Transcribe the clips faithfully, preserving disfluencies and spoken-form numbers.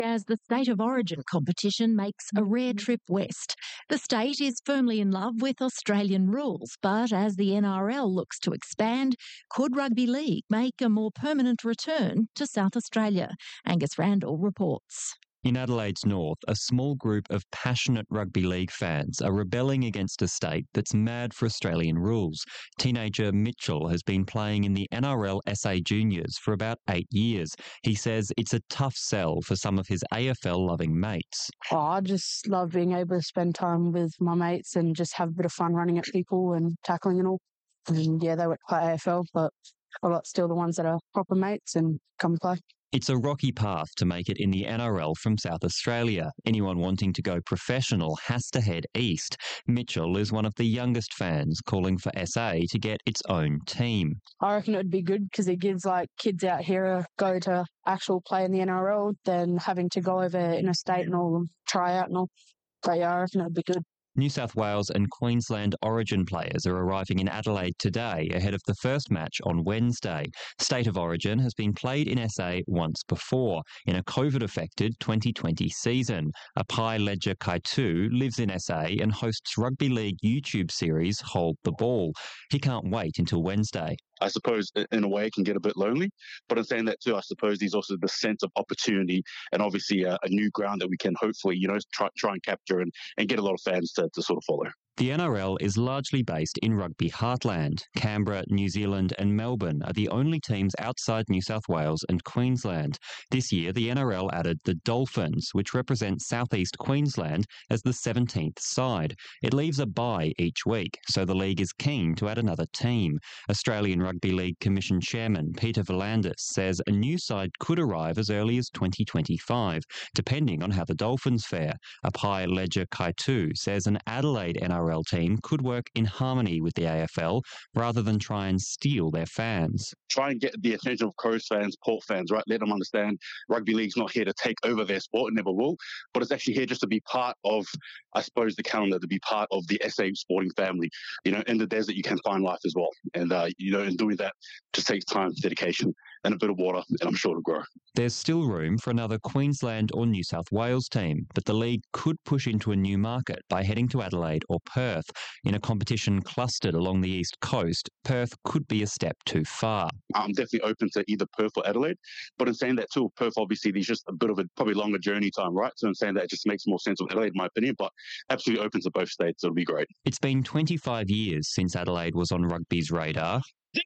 As the State of Origin competition makes a rare trip west. The state is firmly in love with Australian rules, but as the N R L looks to expand, could rugby league make a more permanent return to South Australia? Angus Randall reports. In Adelaide's north, a small group of passionate rugby league fans are rebelling against a state that's mad for Australian rules. Teenager Mitchell has been playing in the N R L S A Juniors for about eight years. He says it's a tough sell for some of his A F L-loving mates. Oh, I just love being able to spend time with my mates and just have a bit of fun running at people and tackling and all. And yeah, they would play A F L, but I got still the ones that are proper mates and come play. It's a rocky path to make it in the N R L from South Australia. Anyone wanting to go professional has to head east. Mitchell is one of the youngest fans calling for S A to get its own team. I reckon it would be good because it gives like kids out here a go to actual play in the N R L than having to go over in a state and all try out and all. But yeah, I reckon it would be good. New South Wales and Queensland Origin players are arriving in Adelaide today ahead of the first match on Wednesday. State of Origin has been played in S A once before, in a COVID-affected twenty twenty season. Apai Ledger Kaitu lives in S A and hosts rugby league YouTube series Hold the Ball. He can't wait until Wednesday. I suppose in a way it can get a bit lonely, but in saying that too, I suppose there's also the sense of opportunity and obviously a, a new ground that we can hopefully, you know, try, try and capture and, and get a lot of fans to, to sort of follow. The N R L is largely based in rugby heartland. Canberra, New Zealand and Melbourne are the only teams outside New South Wales and Queensland. This year, the N R L added the Dolphins, which represent southeast Queensland, as the seventeenth side. It leaves a bye each week, so the league is keen to add another team. Australian Rugby League Commission Chairman Peter V'landys says a new side could arrive as early as twenty twenty-five, depending on how the Dolphins fare. Apai Ledger Kaitu says an Adelaide N R L team could work in harmony with the A F L rather than try and steal their fans. Try and get the attention of Crows fans, Port fans, right? Let them understand rugby league's not here to take over their sport, it never will, but it's actually here just to be part of, I suppose, the calendar, to be part of the S A sporting family. You know, in the desert you can find life as well. And, uh, you know, in doing that just takes time, dedication and a bit of water, and I'm sure it'll grow. There's still room for another Queensland or New South Wales team, but the league could push into a new market by heading to Adelaide or Perth. In a competition clustered along the east coast, Perth could be a step too far. I'm definitely open to either Perth or Adelaide, but in saying that too, Perth obviously there's just a bit of a probably longer journey time, right? So in saying that, it just makes more sense with Adelaide in my opinion, but absolutely open to both states. It'll be great. It's been twenty-five years since Adelaide was on rugby's radar.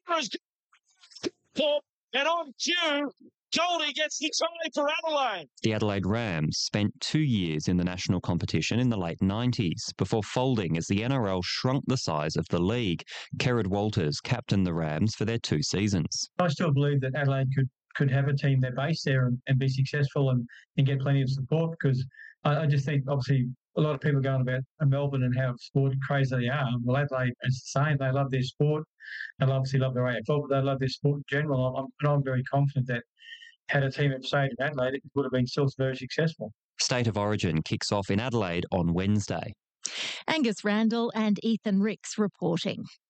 And on cue, Goldie gets the try for Adelaide. The Adelaide Rams spent two years in the national competition in the late nineties before folding as the N R L shrunk the size of the league. Kerrod Walters captained the Rams for their two seasons. I still believe that Adelaide could, could have a team they're based there and, and be successful and, and get plenty of support because I, I just think, obviously, a lot of people going about Melbourne and how sport crazy they are. Well, Adelaide is the same. They love their sport. They obviously love their A F L, but they love their sport in general. I'm, and I'm very confident that had a team have stayed in Adelaide, it would have been still very successful. State of Origin kicks off in Adelaide on Wednesday. Angus Randall and Ethan Ricks reporting.